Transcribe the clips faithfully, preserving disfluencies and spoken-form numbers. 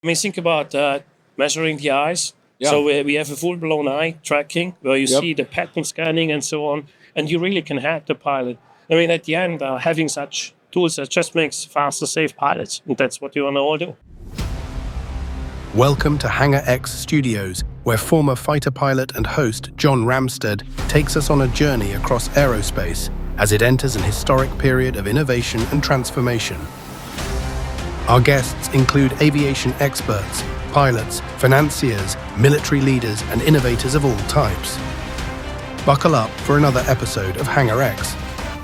I mean, think about uh, measuring the eyes. Yeah. So we, we have a full-blown eye tracking where you Yep. see the pattern scanning and so on, and you really can help the pilot. I mean, at the end, uh, having such tools that just makes faster, safe pilots, and that's what you want to all do. Welcome to Hangar X Studios, where former fighter pilot and host John Ramstead takes us on a journey across aerospace as it enters an historic period of innovation and transformation. Our guests include aviation experts, pilots, financiers, military leaders, and innovators of all types. Buckle up for another episode of Hangar X.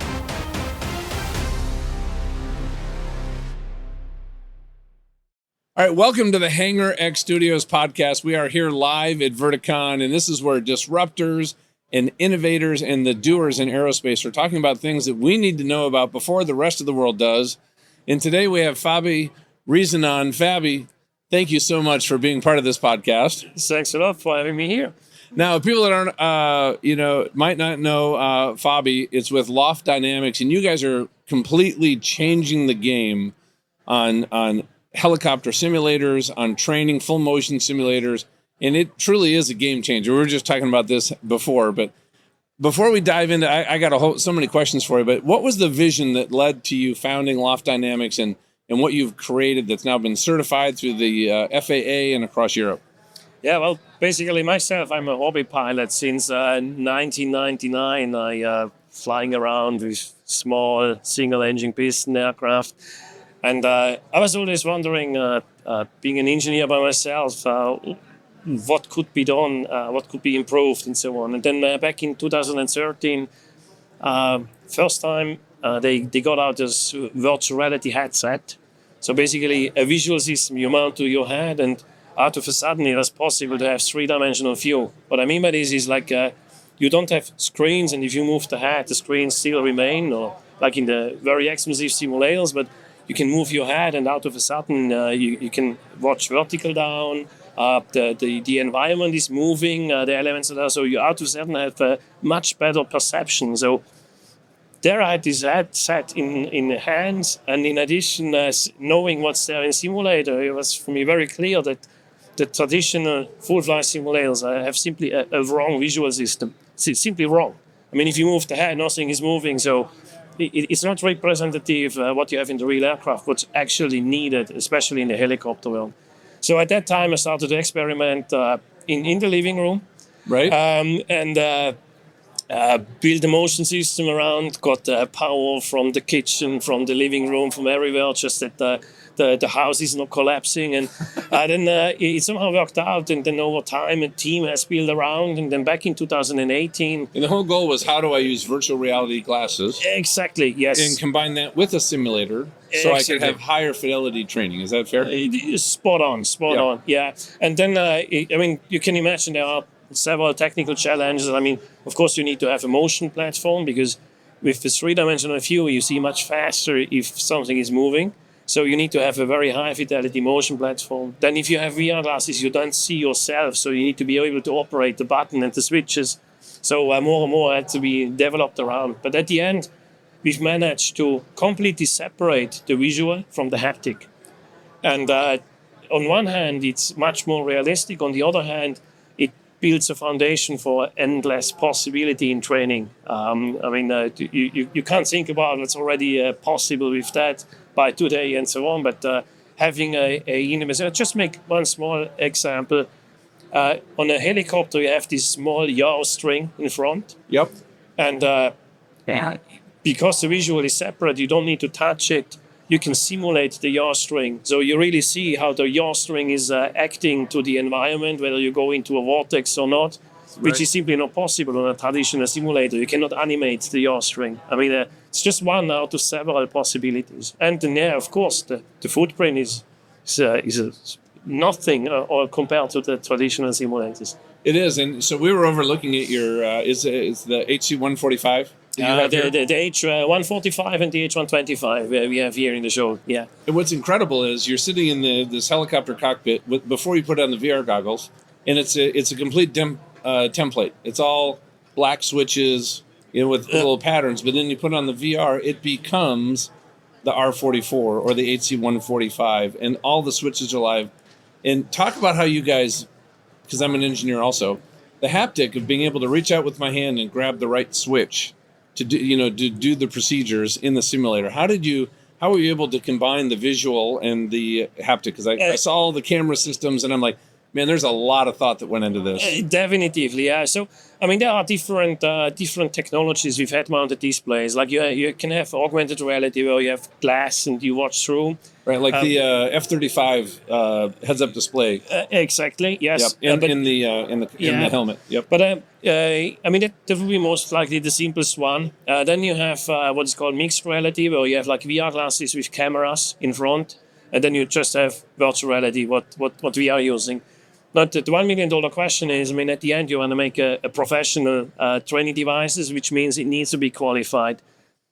All right, welcome to the Hangar X Studios podcast. We are here live at Verticon, and this is where disruptors and innovators and the doers in aerospace are talking about things that we need to know about before the rest of the world does. And today we have Fabi Reasonon. Fabi, thank you so much for being part of this podcast. Thanks a lot for having me here. Now, people that aren't, uh, you know, might not know uh, Fabi, it's with Loft Dynamics, and you guys are completely changing the game on on helicopter simulators, on training, full motion simulators, and it truly is a game changer. We were just talking about this before, but before we dive into, I, I got a whole, so many questions for you, but what was the vision that led to you founding Loft Dynamics and, and what you've created that's now been certified through the uh, F A A and across Europe? Yeah, well, basically myself, I'm a hobby pilot since uh, nineteen ninety-nine. I uh, flying around with small single-engine piston aircraft. And uh, I was always wondering, uh, uh, being an engineer by myself, uh, what could be done, uh, what could be improved, and so on. And then uh, back in two thousand thirteen, uh, first time uh, they, they got out this virtual reality headset. So basically a visual system you mount to your head, and out of a sudden it was possible to have three-dimensional view. What I mean by this is like uh, you don't have screens, and if you move the head, the screens still remain, or like in the very expensive simulators, but you can move your head, and out of a sudden uh, you, you can watch vertical down. Uh, the, the the environment is moving, uh, the elements that are, so you out of a sudden have a much better perception. So there I had this headset in, in the hands, and in addition, uh, knowing what's there in simulator, it was for me very clear that the traditional full flight simulators uh, have simply a, a wrong visual system. It's simply wrong. I mean, if you move the head, nothing is moving, so it's not representative uh, what you have in the real aircraft, what's actually needed, especially in the helicopter world. So at that time, I started to experiment uh, in, in the living room. Right. Um, and uh, uh, build a motion system around, got uh, power from the kitchen, from the living room, from everywhere, just that uh, the, the house is not collapsing. And uh, then uh, it somehow worked out. And then over time, a team has built around. And then back in two thousand eighteen. And the whole goal was, how do I use virtual reality glasses? Exactly, yes. And combine that with a simulator so exactly. I could have higher fidelity training. Is that fair? Uh, spot on, spot yeah. on, yeah. And then, uh, I mean, you can imagine there are several technical challenges. I mean, of course, you need to have a motion platform, because with the three-dimensional view, you see much faster if something is moving. So you need to have a very high-fidelity motion platform. Then if you have V R glasses, you don't see yourself, so you need to be able to operate the button and the switches. So uh, more and more had to be developed around. But at the end, we've managed to completely separate the visual from the haptic. And uh, on one hand, it's much more realistic. On the other hand, it builds a foundation for endless possibility in training. Um, I mean, uh, you, you, you can't think about what's already uh, possible with that by today and so on, but uh, having a, a I'll just make one small example. Uh, on a helicopter, you have this small yaw string in front. Yep. And uh, yeah. because the visual is separate, you don't need to touch it. You can simulate the yaw string. So you really see how the yaw string is uh, acting to the environment, whether you go into a vortex or not, right. Which is simply not possible on a traditional simulator. You cannot animate the yaw string. I mean, uh, it's just one out of several possibilities. And then, yeah, of course, the, the footprint is, is, uh, is uh, nothing uh, or compared to the traditional simulators. It is. And so we were overlooking at your, uh, is, is the H C one forty-five? Uh, the, the, the H one forty-five and the H one twenty-five uh, we have here in the show, yeah. And what's incredible is you're sitting in the this helicopter cockpit with, before you put on the V R goggles, and it's a it's a complete dem, uh, template. It's all black switches, you know, with uh, little patterns. But then you put on the V R, it becomes the R forty-four or the H C one forty-five, and all the switches are live. And talk about how you guys, because I'm an engineer also, the haptic of being able to reach out with my hand and grab the right switch to do, you know, to do the procedures in the simulator. How did you, how were you able to combine the visual and the haptic? Because I, I saw all the camera systems and I'm like, man, there's a lot of thought that went into this. Uh, Definitively, yeah. So, I mean, there are different uh, different technologies with head-mounted displays. Like you, you can have augmented reality where you have glass and you watch through. Right, like um, the uh, F thirty-five uh, heads-up display. Uh, exactly, yes. Yep. In, Uh, but, in the uh, in the in yeah. the helmet. Yep. But uh, uh, I mean, that, that would be most likely the simplest one. Uh, then you have uh, what is called mixed reality, where you have like V R glasses with cameras in front, and then you just have virtual reality, what what what we are using. But the one million dollar question is, I mean, at the end, you want to make a, a professional uh, training devices, which means it needs to be qualified.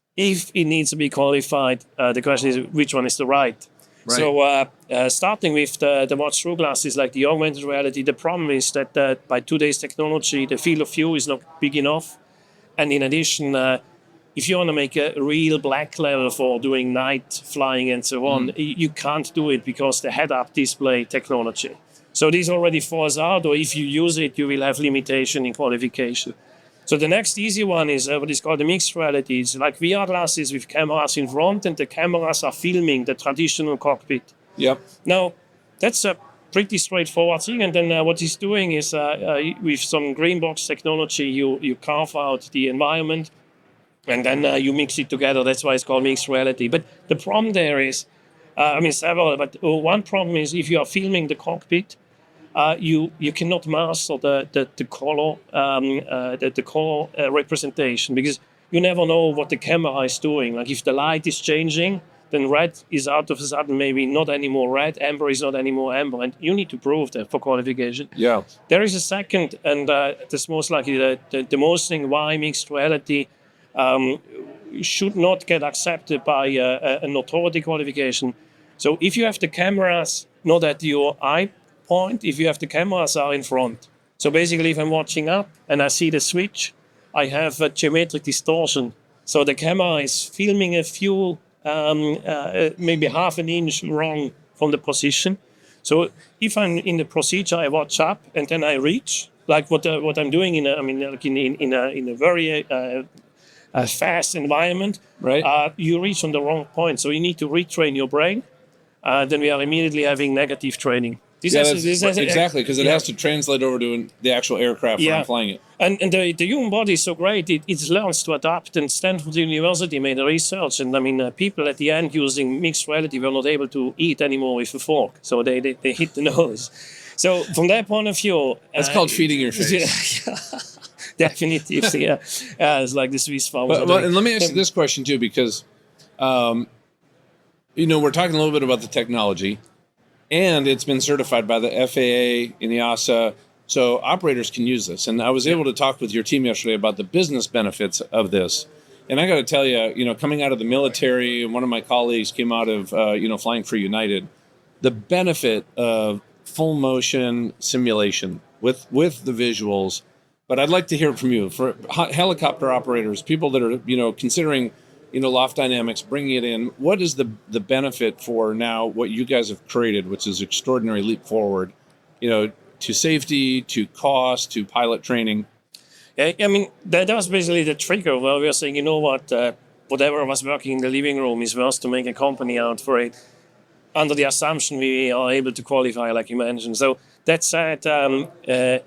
If it needs to be qualified, uh, the question is, which one is the right? Right. So uh, uh, starting with the, the watch-through glasses, like the augmented reality, the problem is that uh, by today's technology, the field of view is not big enough. And in addition, uh, if you want to make a real black level for doing night flying and so on, mm. you can't do it because the head-up display technology. So this already falls out, or if you use it, you will have limitation in qualification. So the next easy one is uh, what is called the mixed reality. It's like V R glasses with cameras in front, and the cameras are filming the traditional cockpit. Yep. Now, that's a pretty straightforward thing. And then uh, what he's doing is uh, uh, with some green box technology, you, you carve out the environment, and then uh, you mix it together. That's why it's called mixed reality. But the problem there is, uh, I mean, several, but one problem is if you are filming the cockpit, Uh, you you cannot master the the, the color um, uh, the, the color uh, representation, because you never know what the camera is doing. Like if the light is changing, then red is out of a sudden maybe not anymore red, amber is not anymore amber, and you need to prove that for qualification. Yeah. There is a second, and uh, that's most likely the, the, the most thing why mixed reality um, should not get accepted by uh, an authority qualification. So if you have the cameras not at your eye point, if you have the cameras are in front. So basically, if I'm watching up and I see the switch, I have a geometric distortion. So the camera is filming a few, um, uh, maybe half an inch wrong from the position. So if I'm in the procedure, I watch up and then I reach, like what uh, what I'm doing in a, I mean, like in in, in a in a very uh, a fast environment. Right. Uh, you reach on the wrong point, so you need to retrain your brain. Uh, then we are immediately having negative training. This yeah, has, that's, this has, exactly, because it yeah. has to translate over to an, the actual aircraft yeah. when I'm flying it. And, and the, the human body is so great, it, it learns to adapt. And Stanford University made a research, and I mean, uh, people at the end using mixed reality were not able to eat anymore with a fork, so they, they, they hit the nose. So from that point of view... That's uh, called feeding your face. Yeah, definitely, yeah. yeah. It's like the Swiss farmers. Well, and let me ask you this question, too, because, um, you know, we're talking a little bit about the technology, and it's been certified by the F A A and the E A S A, so operators can use this. And I was able to talk with your team yesterday about the business benefits of this. And I got to tell you, you know, coming out of the military, and one of my colleagues came out of, uh, you know, flying for United, the benefit of full motion simulation with, with the visuals. But I'd like to hear from you. For helicopter operators, people that are, you know, considering, you know, Loft Dynamics, bringing it in, what is the the benefit for now what you guys have created, which is extraordinary leap forward, you know, to safety, to cost, to pilot training? Yeah, I mean, that, that was basically the trigger where we were saying, you know what, uh, whatever was working in the living room is worth to make a company out for it, under the assumption we are able to qualify, like you mentioned. So that said, um, uh,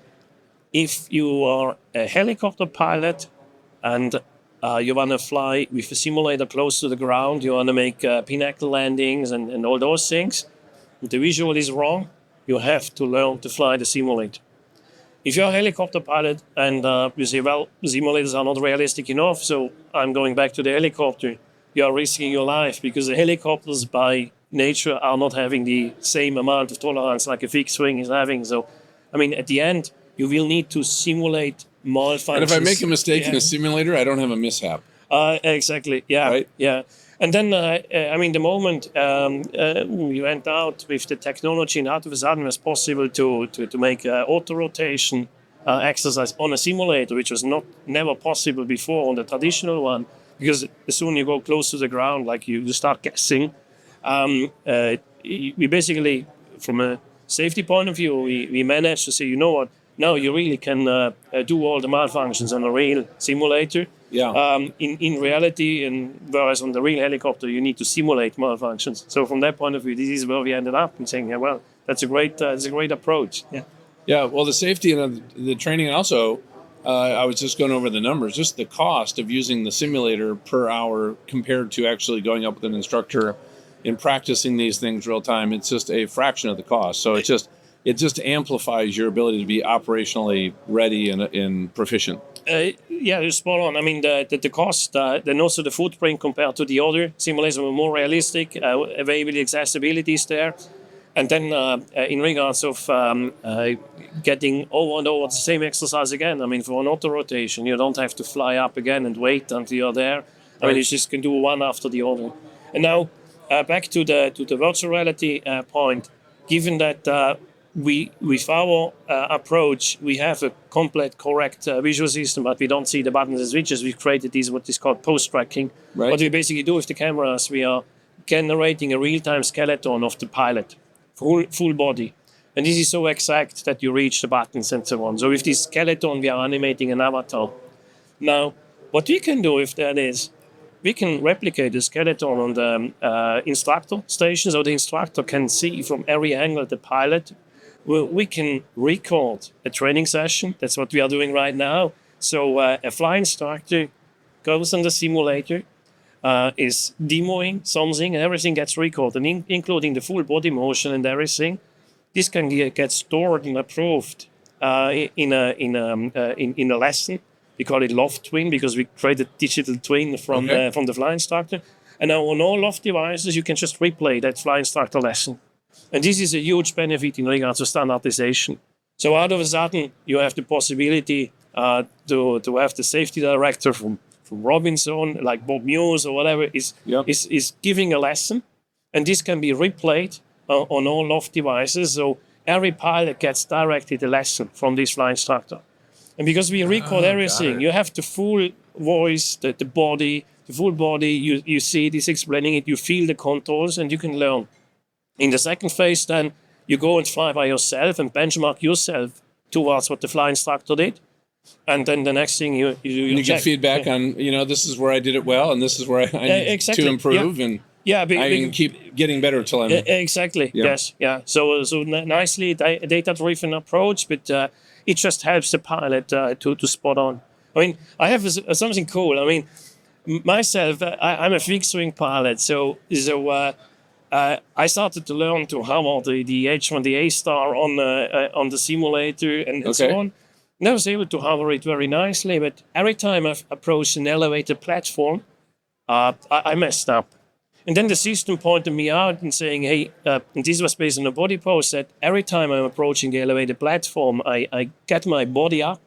if you are a helicopter pilot and uh, you want to fly with a simulator close to the ground, you want to make uh, pinnacle landings and, and all those things, the visual is wrong, you have to learn to fly the simulator. If you're a helicopter pilot and uh, you say, well, simulators are not realistic enough, so I'm going back to the helicopter, you are risking your life, because the helicopters by nature are not having the same amount of tolerance like a fixed wing is having. So, I mean, at the end, you will need to simulate malfunctions. And if I make a mistake yeah. in a simulator, I don't have a mishap. Uh, exactly, yeah, right? yeah. And then, uh, uh, I mean, the moment um, uh, we went out with the technology, and out of a sudden it was possible to, to, to make uh, auto-rotation uh, exercise on a simulator, which was not never possible before on the traditional one, because as soon as you go close to the ground, like you, you start guessing, um, uh, we basically, from a safety point of view, we, we managed to say, you know what, now you really can uh, uh, do all the malfunctions on a real simulator. Yeah. Um, in, in reality, and whereas on the real helicopter, you need to simulate malfunctions. So from that point of view, this is where we ended up and saying, yeah, well, that's a great, uh, that's a great approach. Yeah. Yeah. Well, the safety and the training, and also, uh, I was just going over the numbers. Just the cost of using the simulator per hour compared to actually going up with an instructor and practicing these things real time. It's just a fraction of the cost. So it's just it just amplifies your ability to be operationally ready and, and proficient. Uh, yeah, you're spot on. I mean, the the, the cost, uh, and also the footprint compared to the other simulators were more realistic. Uh, availability, accessibility is there. And then uh, uh, in regards of um, uh, getting over and over the same exercise again, I mean, for an auto rotation, you don't have to fly up again and wait until you're there. I Right. mean, you just can do one after the other. And now uh, back to the to the virtual reality uh, point. Given that uh, we with our uh, approach, we have a complete correct uh, visual system, but we don't see the buttons and switches. We've created these what is called post tracking. Right. What we basically do with the cameras, we are generating a real-time skeleton of the pilot. Full, full body. And this is so exact that you reach the buttons and so on. So with this skeleton, we are animating an avatar. Now, what we can do with that is, we can replicate the skeleton on the um, uh, instructor station, so the instructor can see from every angle the pilot. We, we can record a training session. That's what we are doing right now. So uh, a flight instructor goes on the simulator, Uh, is demoing something, and everything gets recorded, in, including the full body motion and everything. This can get, get stored and approved uh, in a in a um, uh, in, in a lesson. We call it Loft Twin because we created a digital twin from Okay. the, from the flight instructor. And now on all Loft devices, you can just replay that flight instructor lesson. And this is a huge benefit in regards to standardization. So out of a sudden, you have the possibility uh, to to have the safety director from from Robinson, like Bob Muse or whatever, is, Yep. is, is giving a lesson. And this can be replayed uh, on all Loft devices. So every pilot gets directly a lesson from this flight instructor. And because we record Oh, everything, got it. you have the full voice, the, the body, the full body. You, you see this explaining it, you feel the controls, and you can learn. In the second phase, then, you go and fly by yourself and benchmark yourself towards what the flight instructor did. And then the next thing you you, you, And you check. get feedback Yeah. on, you know, this is where I did it well, and this is where I, I Yeah, need exactly. to improve, and Yeah, be, I be- can keep getting better till I'm. E- Exactly. Yeah. Yes. Yeah. So so n- nicely di- data-driven approach, but uh, it just helps the pilot uh, to to spot on. I mean, I have s- something cool. I mean, m- myself, uh, I, I'm a fixed-wing pilot, so so uh, uh, I started to learn to hover the the H one, the A star on uh, uh, on the simulator and, and so Okay. on. And I was able to hover it very nicely, but every time I've approached an elevated platform, uh, I, I messed up. And then the system pointed me out and saying, hey, uh, and this was based on a body pose, that every time I'm approaching the elevated platform, I, I get my body up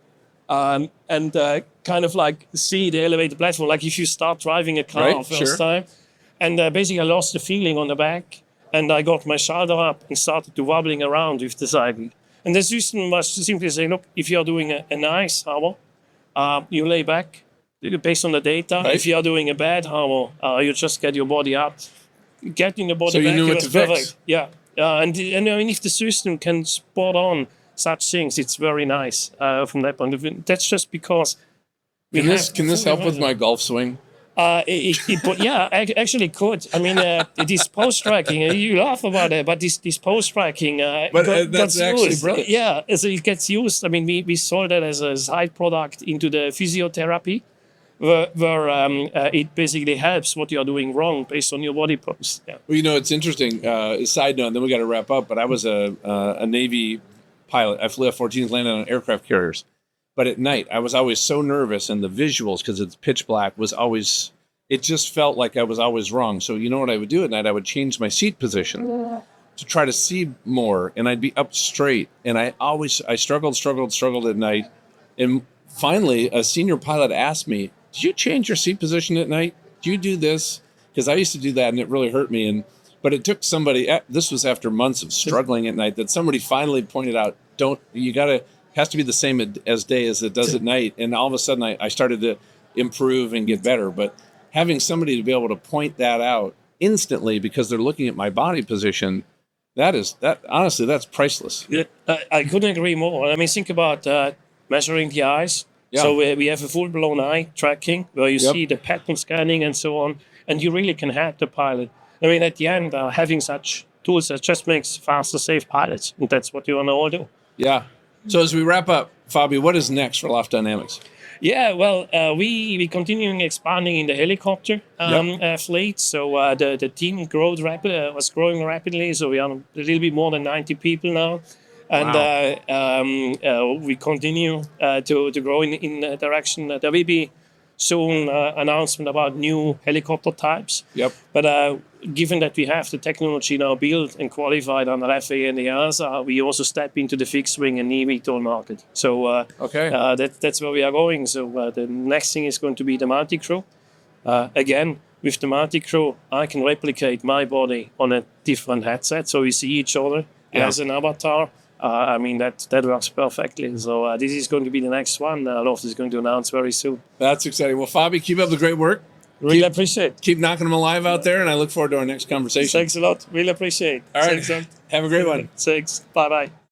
um, and uh, kind of like see the elevated platform, like if you start driving a car Right, first sure. time. And uh, basically I lost the feeling on the back, and I got my shoulder up and started to wobbling around with the cycle. And the system was simply saying, look, if you're doing a, a nice hover, uh, you lay back based on the data. Right. If you're doing a bad hover, uh, you just get your body up. Getting the body So you back, knew it what was to fix. perfect. Yeah. Uh, and, and I mean, if the system can spot on such things, it's very nice uh, from that point of view. That's just because we Can this have can this full help with my golf swing? uh, it, it, but yeah, ac- actually could. I mean, uh, this post tracking. You laugh about it, but this this post tracking. Uh, But, uh, got- that's gets actually used. brilliant. Yeah, so it gets used. I mean, we, we sold that as a side product into the physiotherapy, where, where um, uh, it basically helps what you're doing wrong based on your body pose. Yeah. Well, you know, it's interesting. Uh, side note, then we got to wrap up. But I was a uh, a Navy pilot. I flew F fourteens, landed on aircraft carriers. But at night, I was always so nervous, and the visuals, because it's pitch black, was always. It just felt like I was always wrong. So you know what I would do at night? I would change my seat position to try to see more, and I'd be up straight. And I always I struggled, struggled, struggled at night. And finally, a senior pilot asked me, "Did you change your seat position at night? Do you do this?" Because I used to do that, and it really hurt me. And but it took somebody. This was after months of struggling at night that somebody finally pointed out, "Don't you gotta has to be the same as day as it does at night." And all of a sudden, I, I started to improve and get better. But having somebody to be able to point that out instantly because they're looking at my body position That is that honestly, that's priceless. Yeah, I, I couldn't agree more. I mean, think about uh, measuring the eyes. Yeah. So we, we have a full-blown eye tracking where you Yep. see the pattern scanning and so on, and you really can hack the pilot. I mean, at the end, uh, having such tools that just makes faster, safe pilots, and that's what you want to all do. Yeah. So as we wrap up, Fabio, what is next for Loft Dynamics? Yeah, well, uh, we we continuing expanding in the helicopter um, Yep. uh, fleet. So uh, the the team growed rapid uh, was growing rapidly. So we are a little bit more than ninety people now, and Wow. uh, um, uh, we continue uh, to to grow in in the direction. Uh, there will be soon uh, announcement about new helicopter types. Yep. But uh, given that we have the technology now built and qualified under F A A and EASA, we also step into the fixed wing and E V TOL market. So uh, Okay. uh, that, that's where we are going. So uh, the next thing is going to be the multi-crew. Uh, again, with the multi-crew, I can replicate my body on a different headset. So we see each other Yeah. as an avatar. Uh, I mean, that, that works perfectly. So uh, this is going to be the next one. Uh, Loft is going to announce very soon. That's exciting. Well, Fabio, keep up the great work. Really appreciate it. Keep knocking them alive out there, and I look forward to our next conversation. Thanks a lot. Really appreciate it. All right. Thanks, uh, Have a great one. Thanks. Bye-bye.